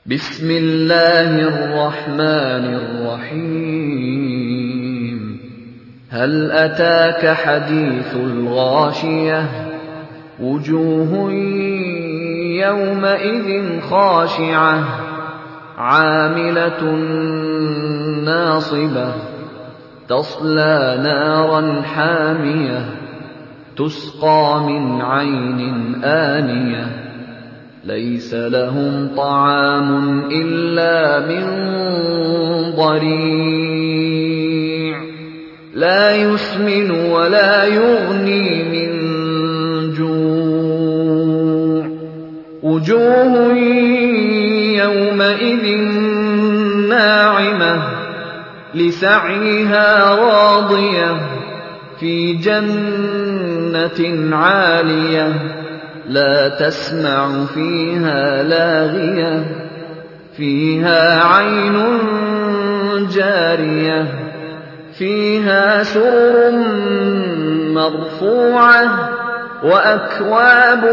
بسم الله الرحمن الرحيم هل أتاك حديث الغاشية وجوه يومئذ خاشعة عاملة ناصبة تصلى نارا حامية تسقى من عين آنية ليس لهم طعام إلا من ضريع لا يسمن ولا يغني من جوع وجوه يومئذ ناعمة لسعيها راضية في جنة عالية لا تسمع فيها لاغية فيها عين جارية فيها سرر مرفوعة وأكواب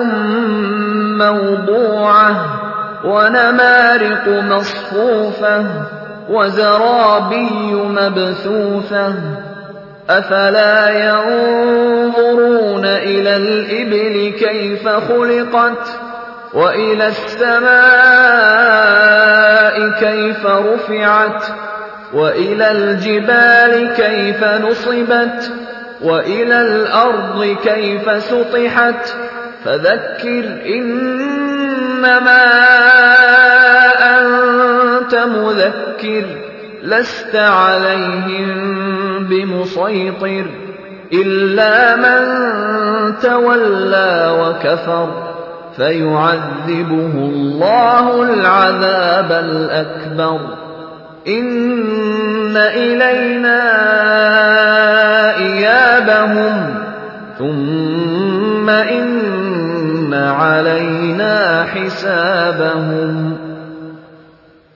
موضوعة ونمارق مصفوفة وزرابي مبثوثة أفلا ينظرون إلى الإبل كيف خلقت وإلى السماء كيف رفعت وإلى الجبال كيف نصبت وإلى الأرض كيف سطحت فذكر إنما أنت مذكر لست عليهم بمسيطر إلا من تولى وكفر فيعذبه الله العذاب الأكبر إن إلينا إيابهم ثم إن علينا حسابهم